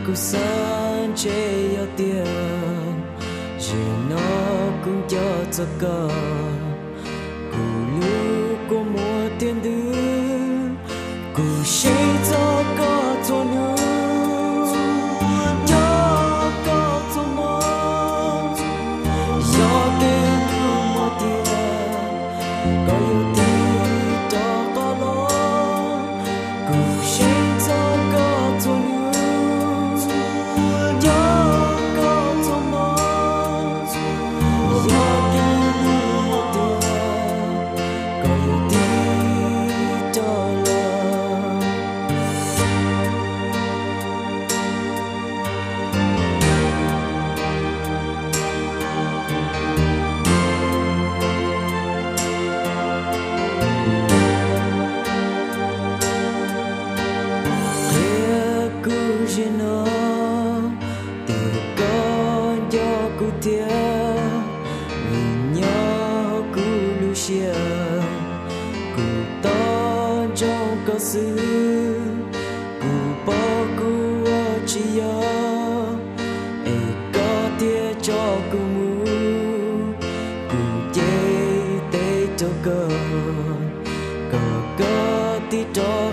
cô san chê yêu tiền chỉ nó cũng cho cơ cô lưu cô mua tiền đưa cô sẽ cho có cho nữa cho có cho mua do tiền mua tiền có yêu tiền cho có lo cô sẽ cho có cho nữa do có cho mua do tiền mua tiền có yêu tiền cho lo nó từ con cho cô tia vì nhau cô lưu xia cô to trong cơ sư cô bỏ cô chỉ yo e có tia cho cô mu cô chơi tê cho cơ có tí cho